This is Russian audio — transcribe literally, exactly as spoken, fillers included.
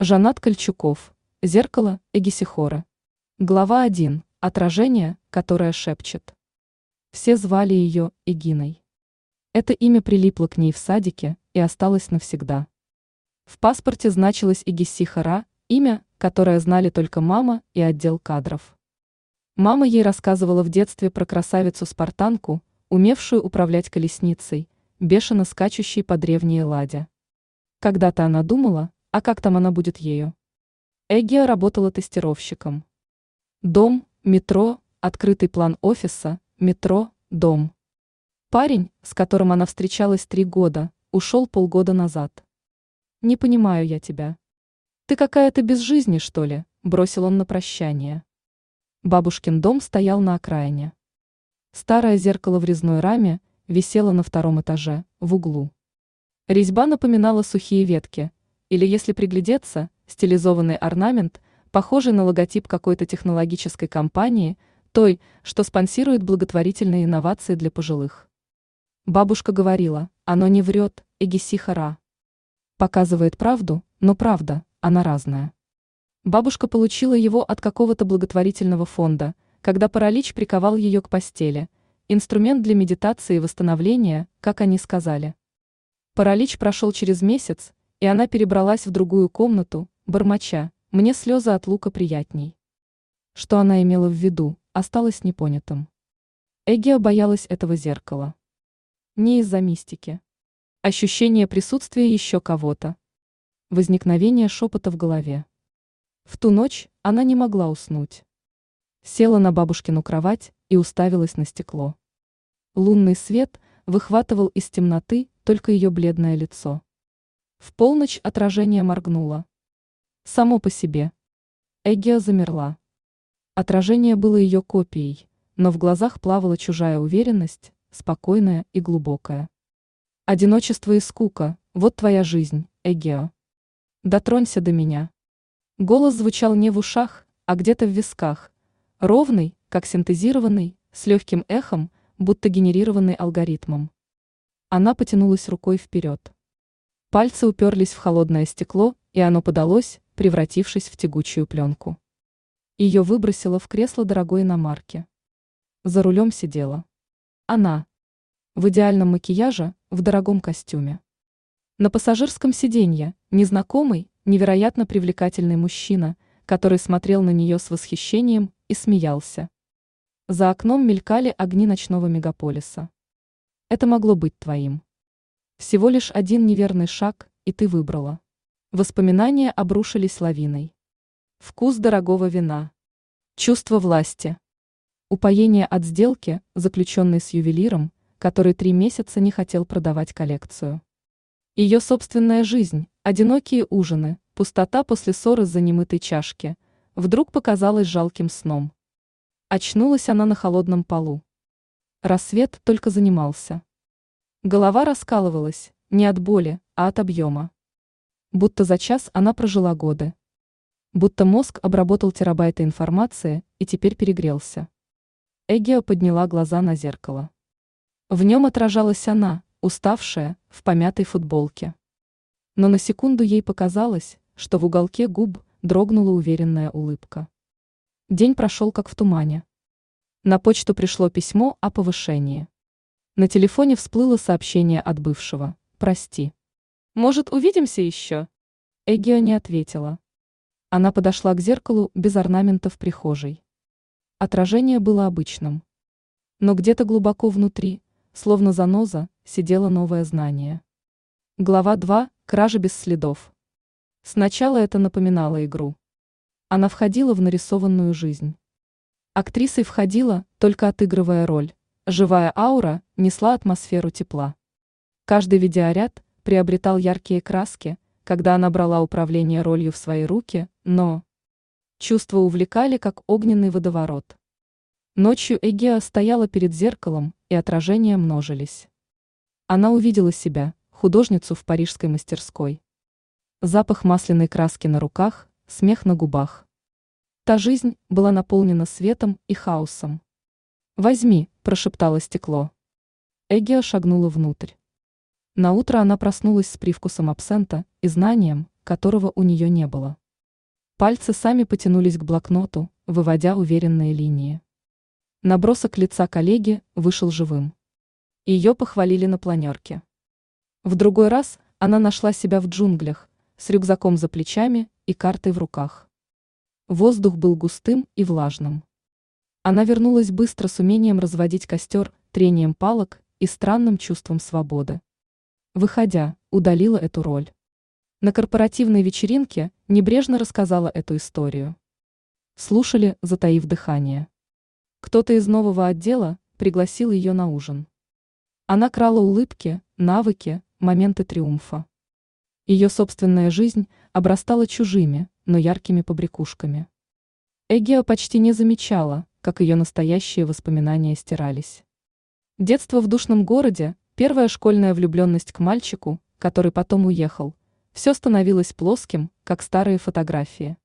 Жанат Кольчуков. Зеркало Эгисихора. Глава один. Отражение, которое шепчет. Все звали ее Эгиной. Это имя прилипло к ней в садике и осталось навсегда. В паспорте значилось Эгисихора, имя, которое знали только мама и отдел кадров. Мама ей рассказывала в детстве про красавицу-спартанку, умевшую управлять колесницей, бешено скачущей по древней ладе. Когда-то она думала, а как там она будет ею? Эгия работала тестировщиком. Дом, метро, открытый план офиса, метро, дом. Парень, с которым она встречалась три года, ушел полгода назад. «Не понимаю я тебя. Ты какая-то без жизни, что ли?» – бросил он на прощание. Бабушкин дом стоял на окраине. Старое зеркало в резной раме висело на втором этаже, в углу. Резьба напоминала сухие ветки, или, если приглядеться, стилизованный орнамент, похожий на логотип какой-то технологической компании, той, что спонсирует благотворительные инновации для пожилых. Бабушка говорила, оно не врет, Эгисихора. Показывает правду, но правда, она разная. Бабушка получила его от какого-то благотворительного фонда, когда паралич приковал ее к постели, инструмент для медитации и восстановления, как они сказали. Паралич прошел через месяц, и она перебралась в другую комнату, бормоча, мне слезы от лука приятней. Что она имела в виду, осталось непонятым. Эгия боялась этого зеркала. Не из-за мистики. Ощущение присутствия еще кого-то. Возникновение шепота в голове. В ту ночь она не могла уснуть. Села на бабушкину кровать и уставилась на стекло. Лунный свет выхватывал из темноты только ее бледное лицо. В полночь отражение моргнуло. Само по себе. Эгия замерла. Отражение было ее копией, но в глазах плавала чужая уверенность, спокойная и глубокая. Одиночество и скука – вот твоя жизнь, Эгио. Дотронься до меня. Голос звучал не в ушах, а где-то в висках, ровный, как синтезированный, с легким эхом, будто генерированный алгоритмом. Она потянулась рукой вперед. Пальцы уперлись в холодное стекло, и оно подалось, превратившись в тягучую пленку. Ее выбросило в кресло дорогой иномарки. За рулем сидела. Она. В идеальном макияже, в дорогом костюме. На пассажирском сиденье незнакомый, невероятно привлекательный мужчина, который смотрел на нее с восхищением и смеялся. За окном мелькали огни ночного мегаполиса. Это могло быть твоим. Всего лишь один неверный шаг, и ты выбрала. Воспоминания обрушились лавиной. Вкус дорогого вина. Чувство власти. Упоение от сделки, заключенной с ювелиром, который три месяца не хотел продавать коллекцию. Ее собственная жизнь, одинокие ужины, пустота после ссоры из-за немытой чашки, вдруг показалась жалким сном. Очнулась она на холодном полу. Рассвет только занимался. Голова раскалывалась, не от боли, а от объема. Будто за час она прожила годы. Будто мозг обработал терабайты информации и теперь перегрелся. Эгия подняла глаза на зеркало. В нем отражалась она, уставшая, в помятой футболке. Но на секунду ей показалось, что в уголке губ дрогнула уверенная улыбка. День прошел как в тумане. На почту пришло письмо о повышении. На телефоне всплыло сообщение от бывшего «Прости». «Может, увидимся еще?» Эгия не ответила. Она подошла к зеркалу без орнамента в прихожей. Отражение было обычным. Но где-то глубоко внутри, словно заноза, сидело новое знание. Глава два. Кража без следов. Сначала это напоминало игру. Она входила в нарисованную жизнь. Актрисой входила, только отыгрывая роль. Живая аура несла атмосферу тепла. Каждый видеоряд приобретал яркие краски, когда она брала управление ролью в свои руки, но чувства увлекали, как огненный водоворот. Ночью Эгия стояла перед зеркалом, и отражения множились. Она увидела себя, художницу в парижской мастерской. Запах масляной краски на руках, смех на губах. Та жизнь была наполнена светом и хаосом. «Возьми», – прошептало стекло. Эгия шагнула внутрь. Наутро она проснулась с привкусом абсента и знанием, которого у нее не было. Пальцы сами потянулись к блокноту, выводя уверенные линии. Набросок лица коллеги вышел живым. Ее похвалили на планерке. В другой раз она нашла себя в джунглях, с рюкзаком за плечами и картой в руках. Воздух был густым и влажным. Она вернулась быстро с умением разводить костер, трением палок и странным чувством свободы. Выходя, удалила эту роль. На корпоративной вечеринке небрежно рассказала эту историю. Слушали, затаив дыхание. Кто-то из нового отдела пригласил ее на ужин. Она крала улыбки, навыки, моменты триумфа. Ее собственная жизнь обрастала чужими, но яркими побрякушками. Эгиа почти не замечала, как ее настоящие воспоминания стирались. Детство в душном городе, первая школьная влюбленность к мальчику, который потом уехал, все становилось плоским, как старые фотографии.